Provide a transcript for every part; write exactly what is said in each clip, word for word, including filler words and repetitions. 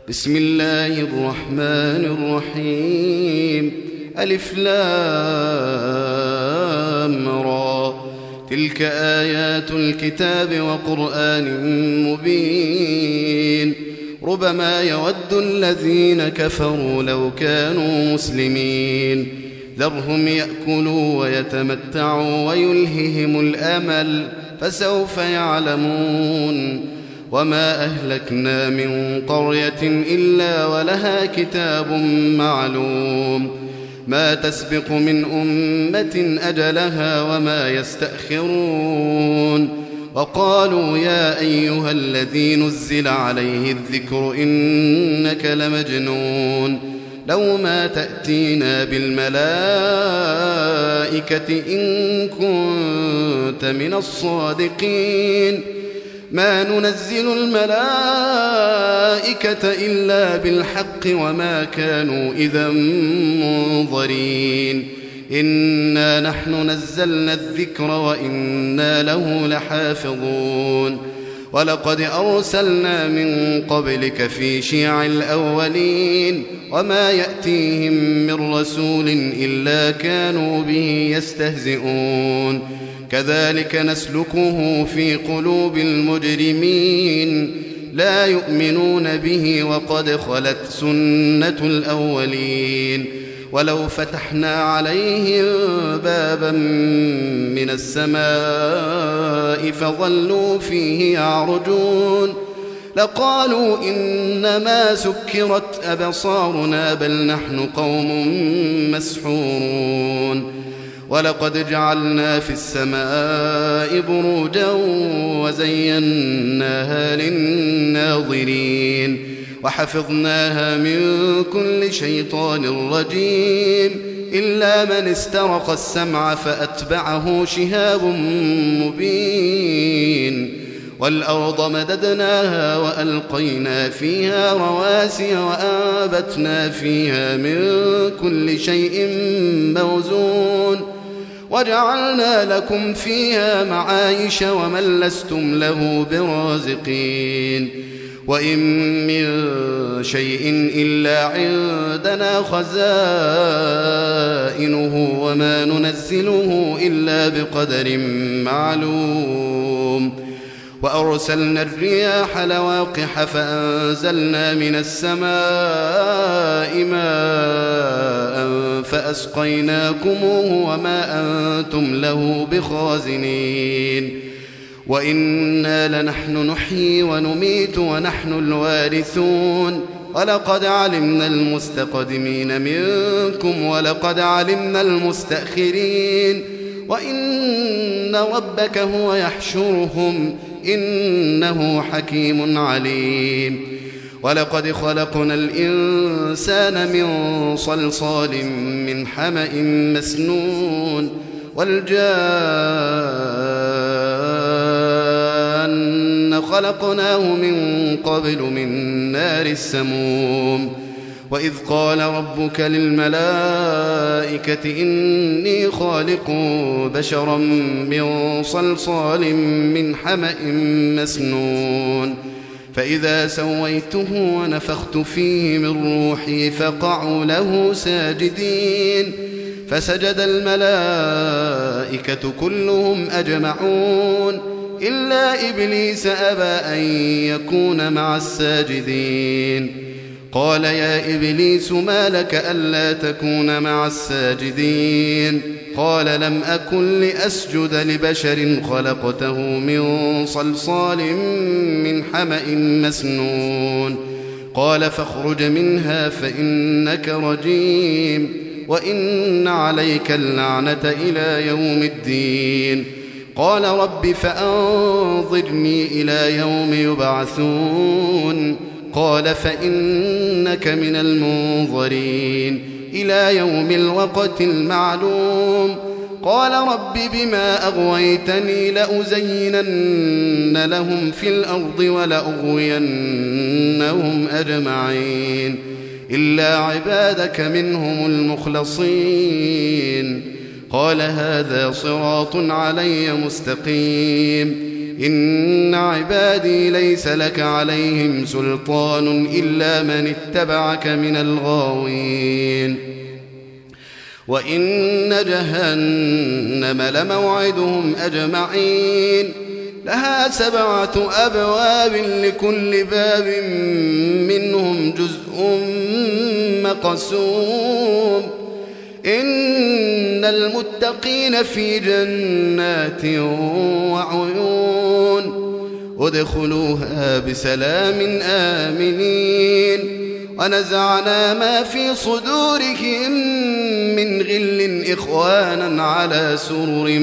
بسم الله الرحمن الرحيم. ألف لام را. تلك آيات الكتاب وقرآن مبين. ربما يود الذين كفروا لو كانوا مسلمين. ذرهم يأكلوا ويتمتعوا ويلههم الأمل فسوف يعلمون. وما أهلكنا من قرية إلا ولها كتاب معلوم. ما تسبق من أمة أجلها وما يستأخرون. وقالوا يا أيها الذي نزل عليه الذكر إنك لمجنون. لو ما تأتينا بالملائكة إن كنت من الصادقين. ما ننزل الملائكة إلا بالحق وما كانوا إذا منظرين. إنا نحن نزلنا الذكر وإنا له لحافظون. ولقد أرسلنا من قبلك في شيع الأولين وما يأتيهم من رسول إلا كانوا به يستهزئون. كذلك نسلكه في قلوب المجرمين. لا يؤمنون به وقد خلت سنة الأولين. ولو فتحنا عليهم بابا من السماء فظلوا فيه يعرجون لقالوا إنما سكرت أبصارنا بل نحن قوم مسحورون. ولقد جعلنا في السماء بروجا وزيناها للناظرين وحفظناها من كل شيطان رجيم إلا من استرق السمع فأتبعه شهاب مبين. والأرض مددناها وألقينا فيها رواسي وأنبتنا فيها من كل شيء موزون وجعلنا لكم فيها معايش ومن لستم له برازقين. وإن من شيء إلا عندنا خزائنه وما ننزله إلا بقدر معلوم. وأرسلنا الرياح لواقح فأنزلنا من السماء ماء فأسقيناكموه وما أنتم له بخازنين. وإنا لنحن نحيي ونميت ونحن الوارثون. ولقد علمنا المستقدمين منكم ولقد علمنا المستأخرين. وإن ربك هو يحشرهم إنه حكيم عليم. ولقد خلقنا الإنسان من صلصال من حمأ مسنون والجان خلقناه من قبل من نار السموم. وإذ قال ربك للملائكة إني خالق بشرا من صلصال من حمأ مسنون فإذا سويته ونفخت فيه من روحي فقعوا له ساجدين. فسجد الملائكة كلهم أجمعون إلا إبليس أبى أن يكون مع الساجدين. قال يا إبليس ما لك ألا تكون مع الساجدين؟ قال لم أكن لأسجد لبشر خلقته من صلصال من حمأ مسنون. قال فاخرج منها فإنك رجيم وإن عليك اللعنة إلى يوم الدين. قال رب فأنظرني إلى يوم يبعثون. قال فإنك من المنظرين إلى يوم الوقت المعلوم. قال رب بما أغويتني لأزينن لهم في الأرض ولأغوينهم أجمعين إلا عبادك منهم المخلصين. قال هذا صراط علي مستقيم. إن عبادي ليس لك عليهم سلطان إلا من اتبعك من الغاوين وإن جهنم لموعدهم أجمعين لها سبعة أبواب لكل باب منهم جزء مقسوم إن المتقين في جنات وعيون ادخلوها بسلام آمنين ونزعنا ما في صدورهم من غل إخوانا على سرر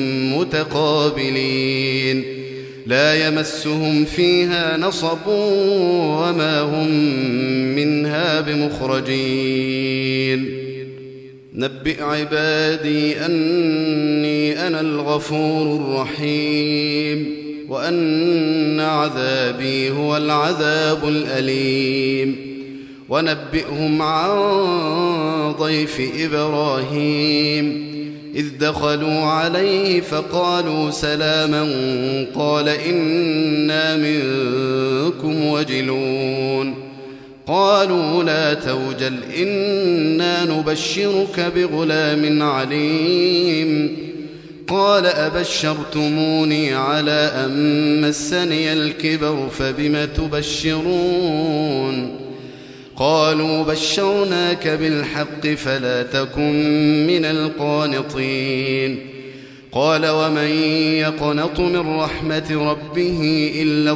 متقابلين لا يمسهم فيها نصب وما هم منها بمخرجين نبئ عبادي أني أنا الغفور الرحيم وأن عذابي هو العذاب الأليم ونبئهم عن ضيف إبراهيم إذ دخلوا عليه فقالوا سلاما قال إنا منكم وجلون قالوا لا توجل إنا نبشرك بغلام عليم قال أبشرتموني على أن مسني الكبر فبم تبشرون قالوا بشرناك بالحق فلا تكن من القانطين قال ومن يقنط من رحمة ربه إلا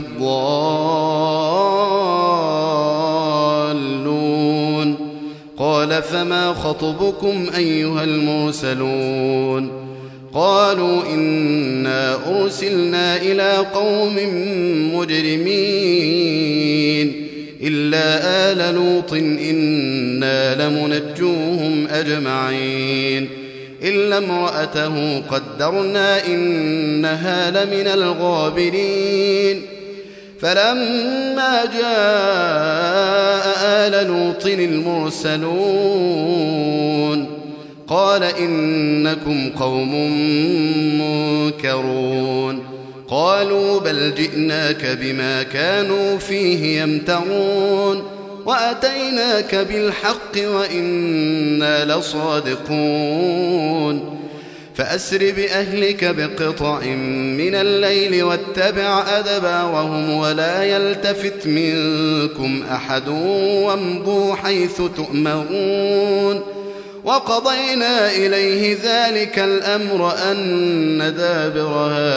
الضالون قال فما خطبكم أيها المرسلون قالوا إنا أرسلنا إلى قوم مجرمين إلا آل لوط إنا لمنجوهم أجمعين إلا امرأته قدرنا إنها لمن الغابرين فلما جاء آل لوط المرسلون قال إنكم قوم منكرون قالوا بل جئناك بما كانوا فيه يمترون وأتيناك بالحق وإنا لصادقون فأسر بأهلك بقطع من الليل واتبع أدبارهم ولا يلتفت منكم أحد وامضوا حيث تؤمرون وقضينا إليه ذلك الأمر أن دابر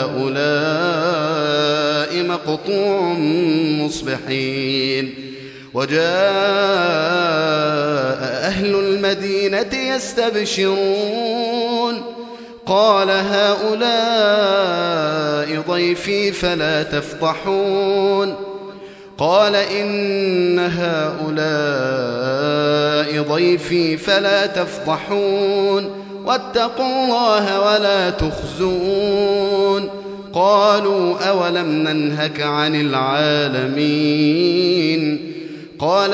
هؤلاء مقطوع مصبحين وجاء أهل المدينة يستبشرون قال هؤلاء ضيفي فلا تفضحون قال إن هؤلاء ضيفي فلا تفضحون واتقوا الله ولا تخزون قالوا أولم ننهك عن العالمين قال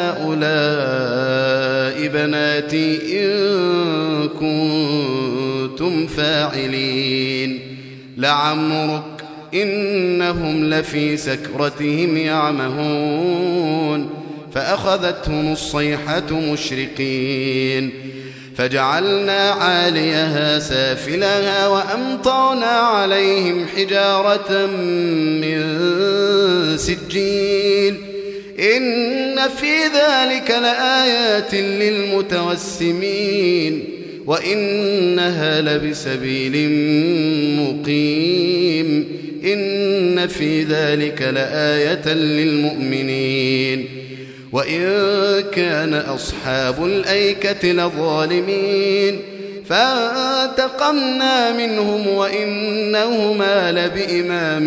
هؤلاء بناتي إن كنتم فاعلين لعمرك إنهم لفي سكرتهم يعمهون فأخذتهم الصيحة مشرقين فجعلنا عاليها سافلها وأمطرنا عليهم حجارة من سجيل إن في ذلك لآيات للمتوسمين وإنها لبسبيل مقيم إن في ذلك لآية للمؤمنين وإن كان أصحاب الأيكة لظالمين فانتقمنا منهم وإنهما لبإمام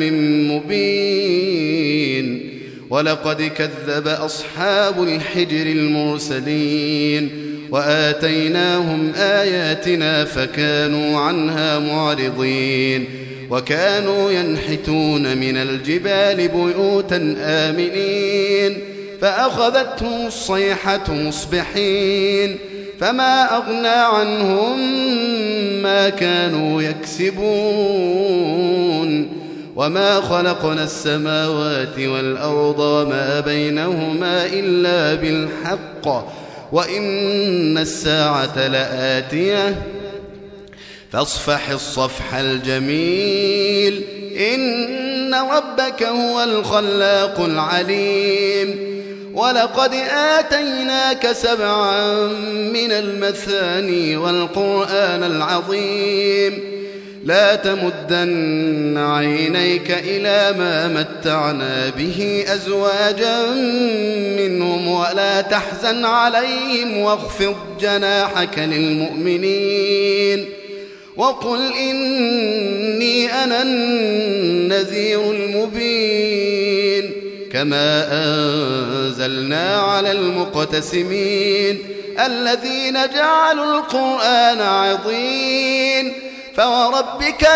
مبين ولقد كذب أصحاب الحجر المرسلين وآتيناهم آياتنا فكانوا عنها معرضين وكانوا ينحتون من الجبال بيوتا آمنين فأخذتهم الصيحة مصبحين فما أغنى عنهم ما كانوا يكسبون وما خلقنا السماوات والأرض وما بينهما إلا بالحق وإن الساعة لآتية فاصفح الصفح الجميل إن ربك هو الخلاق العليم ولقد آتيناك سبعا من المثاني والقرآن العظيم لا تمدن عينيك إلى ما متعنا به أزواجا منهم ولا تحزن عليهم واخفض جناحك للمؤمنين وقل إني أنا النذير المبين كما أنزلنا على المقتسمين الذين جعلوا القرآن عضين فوربك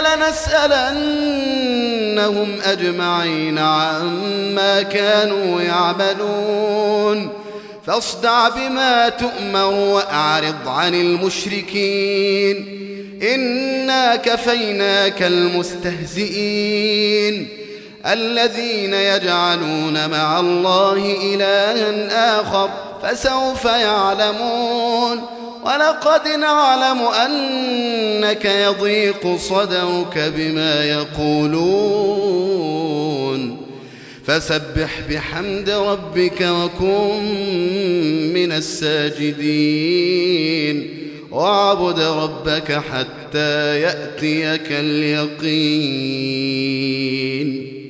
لنسألنهم أجمعين عما كانوا يعملون فاصدع بما تؤمر وأعرض عن المشركين إنا كفيناك المستهزئين الذين يجعلون مع الله إلها آخر فسوف يعلمون ولقد نعلم أنك يضيق صدرك بما يقولون فسبح بحمد ربك وكن من الساجدين واعبد ربك حتى يأتيك اليقين.